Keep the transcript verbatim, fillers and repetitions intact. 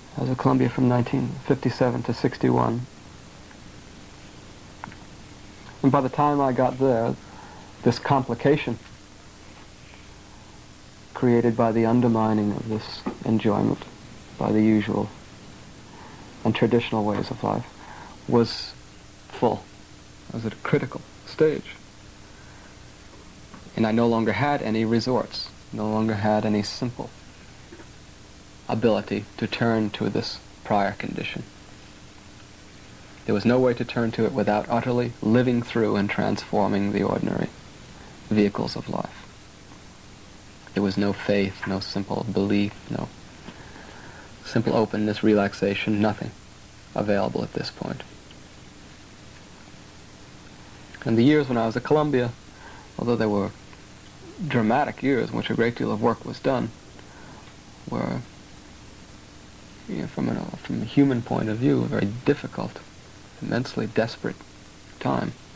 I was at Columbia from nineteen fifty-seven to sixty-one. And by the time I got there, this complication created by the undermining of this enjoyment by the usual and traditional ways of life was full. I was at a critical stage. And I no longer had any resorts, no longer had any simple ability to turn to this prior condition. There was no way to turn to it without utterly living through and transforming the ordinary vehicles of life. There was no faith, no simple belief, no simple openness, relaxation, nothing available at this point. And the years when I was at Columbia, although they were dramatic years in which a great deal of work was done, were, you know, from a, from a human point of view, a very difficult, immensely desperate time.